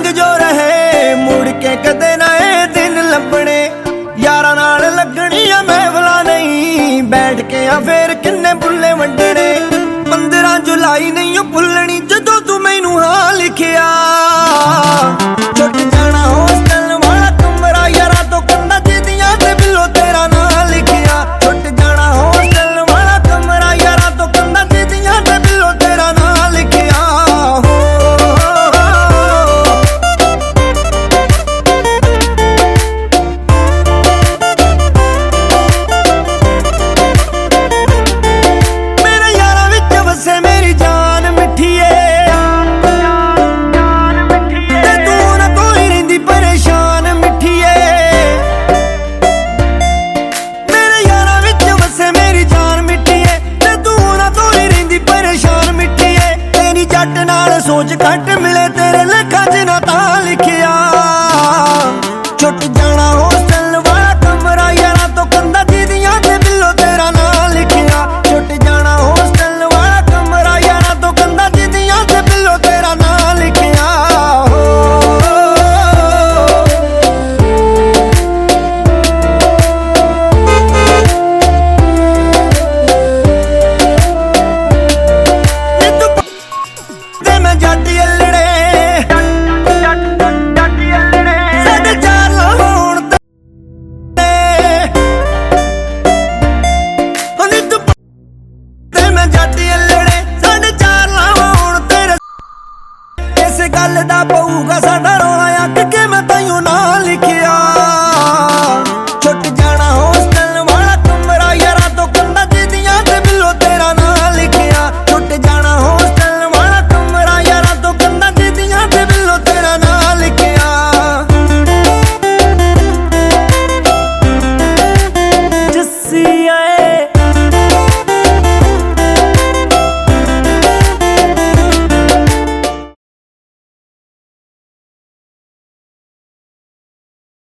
संग जो रहे मुड़ के कदे ना ए दिन लभने, यारां नाल लगनी आ महफिलां नहीं, बैठ के आ फेर किन्ने बुल्ले वंडने। 15 जुलाई नहीं भुलनी जदों तू मैनू हाँ लिखिया, छुट जाना होस्टल वाला कमरा यारा तो कंधा जिदियां ते बिलो तेरा नाम लिखिया। छुट जाना होस्टल वाला कमरा यारा तो कंधा जिदियां ते बिलो तेरा नाम लिखिया। मेरे यारा विच वसे मेरी जान मिठिए, ते तू ना कोई रहिंदी परेशान मिठिए। मेरे यारा विच वसे मेरी जान मिठिए, ते तू ना कोई रहिंदी परेशान मिठिए। तेरी जट नाल सोच घट मिले तेरे लेखा च ना तां लिखिया। छुट जाना होस्टल वाला कमरा यारा तो कंधा जिदियां ते बिलो तेरा नाम लिखिया। छुट जाना होस्टल वाला कमरा यारा तो कंधा जिदियां ते बिलो तेरा नाम लिखिया। ते मैं जट अल्लड़े साढ़े 4 लाउण ते मैं जट अल्लड़े साढ़े 4 लाउण तेरे। इस गल दा पऊगा साडा